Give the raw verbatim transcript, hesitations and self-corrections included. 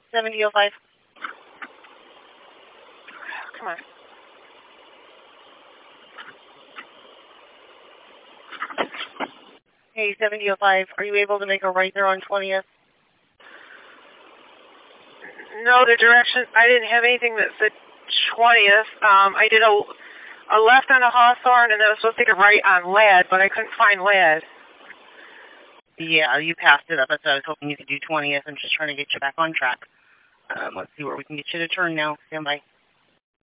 seventy oh five. Come on. Hey, seventy oh five, are you able to make a right there on twentieth? No, the direction, I didn't have anything that said twentieth. Um, I did a, a left on a Hawthorne, and then I was supposed to take a right on Ladd, but I couldn't find Ladd. Yeah, you passed it up. That's what I was hoping you could do twentieth. I'm just trying to get you back on track. Um, let's see where we can get you to turn now. Stand by.